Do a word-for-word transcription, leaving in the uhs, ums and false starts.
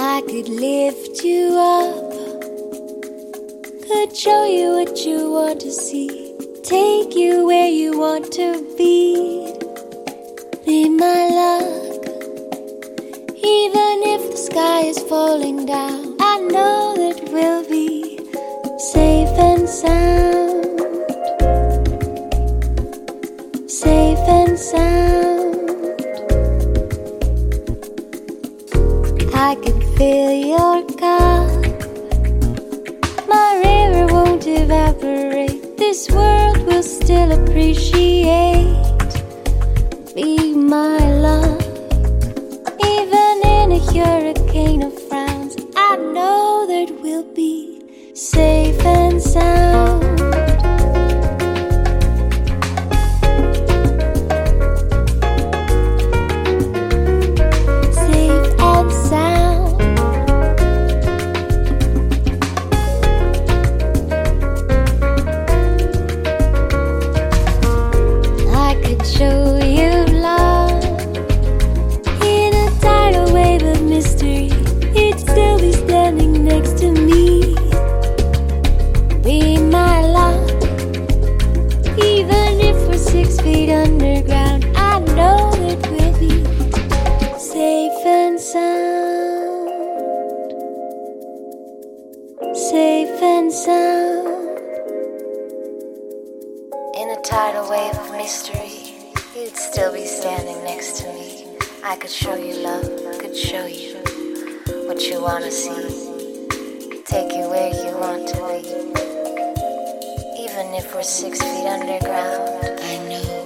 I could lift you up, could show you what you want to see, take you where you want to be. Be my luck, even if the sky is falling down, I know that we'll be safe and sound, safe and sound. I can fill your cup, my river won't evaporate, this world will still appreciate. Be my love, even in a hurricane of frowns, I know that we'll be safe and sound. Safe and sound. I could show you love in a tidal wave of mystery, you'd still be standing next to me. Be my love, even if we're six feet underground, I know that we'll be safe and sound, safe and sound. In a tidal wave of mystery, you'd still be standing next to me. I could show you love, could show you what you wanna see, take you where you want to be. Even if we're six feet underground, I know